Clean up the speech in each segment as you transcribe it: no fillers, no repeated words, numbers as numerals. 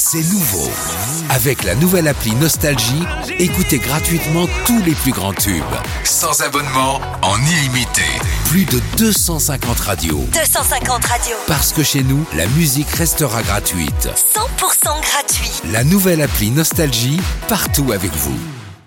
C'est nouveau. Avec la nouvelle appli Nostalgie, écoutez gratuitement tous les plus grands tubes. Sans abonnement, en illimité. Plus de 250 radios. 250 radios. Parce que chez nous, la musique restera gratuite. 100% gratuit. La nouvelle appli Nostalgie, partout avec vous.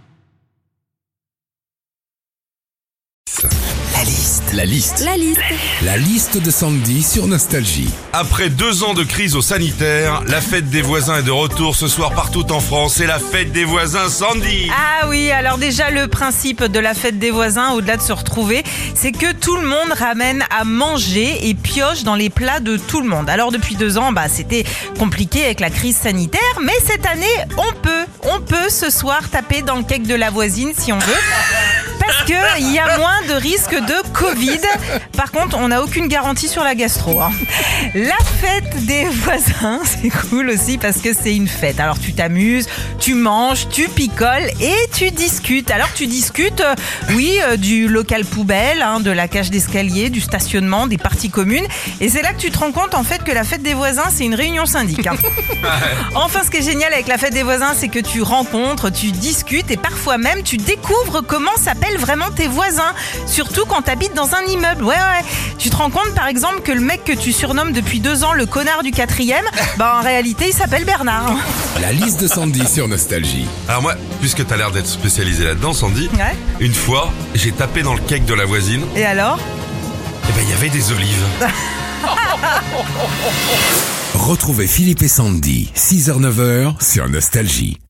La liste. La liste. La liste. La liste de Sandy sur Nostalgie. Après 2 ans de crise au sanitaire, la fête des voisins est de retour ce soir partout en France. C'est la fête des voisins, Sandy. Ah oui, alors déjà le principe de la fête des voisins, au-delà de se retrouver, c'est que tout le monde ramène à manger et pioche dans les plats de tout le monde. Alors depuis 2 ans, c'était compliqué avec la crise sanitaire, mais cette année, on peut ce soir taper dans le cake de la voisine si on veut. Parce qu'il y a moins de risque de Covid. Par contre, on n'a aucune garantie sur la gastro. La fête des voisins, c'est cool aussi parce que c'est une fête. Alors tu t'amuses, tu manges, tu picoles et tu discutes. Alors tu discutes, du local poubelle, de la cage d'escalier, du stationnement, des parties communes. Et c'est là que tu te rends compte en fait que la fête des voisins, c'est une réunion syndic. Enfin, ce qui est génial avec la fête des voisins, c'est que tu rencontres, tu discutes et parfois même tu découvres comment s'appellent vraiment tes voisins, surtout quand tu habites dans un immeuble. Ouais. Tu te rends compte par exemple que le mec que tu surnommes depuis 2 ans le connard du 4e, en réalité il s'appelle Bernard. La liste de Sandy sur Nostalgie. Alors moi, puisque t'as l'air d'être spécialisé là-dedans, Sandy, Ouais. une fois, j'ai tapé dans le cake de la voisine, Et alors ? et il y avait des olives. Retrouvez Philippe et Sandy, 6h-9h sur Nostalgie.